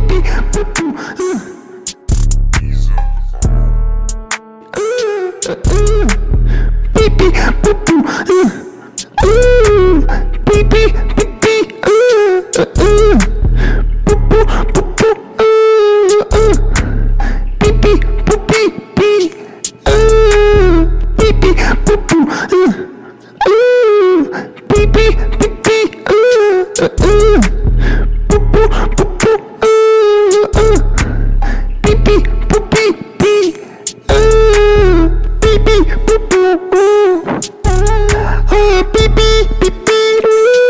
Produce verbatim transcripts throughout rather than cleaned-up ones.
beep, boo boo, uh. Uh, uh, beep beep boo boo, uh, uh, beep beep beep beep, uh, uh, uh, boo boo boo boo, uh, uh, beep beep boo beep beep, uh, beep beep boo boo, uh, uh, beep beep beep beep, uh, uh, uh, boo boo boo boo, uh, uh, beep beep boo beep beep, uh, beep beep boo boo, uh, uh, beep beep beep beep,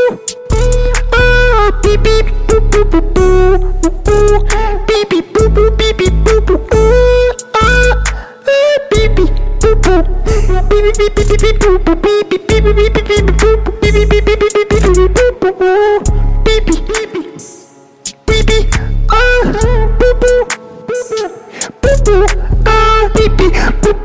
uh, beep beep boo boo boo boo, beep beep boo boo beep beep boo boo, uh, uh, beep beep boo boo, beep beep beep beep beep boo boo, beep beep beep beep beep beep boo boo, beep beep beep beep beep beep beep boo boo, beep beep beep beep, beep beep, uh, boo boo, boo boo, boo boo, uh, beep beep boo